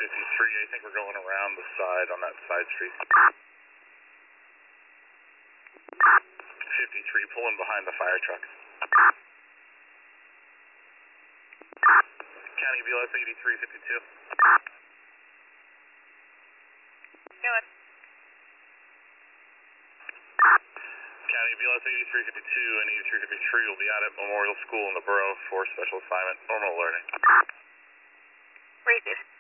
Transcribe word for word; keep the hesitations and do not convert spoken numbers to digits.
fifty-three, I think we're going around the side on that side street. fifty-three, pulling behind the fire truck. County B L S eighty-three fifty-two. Go ahead. County B L S eighty-three fifty-two and eighty-three fifty-three will be out at Memorial School in the borough for special assignment, normal alerting. Received.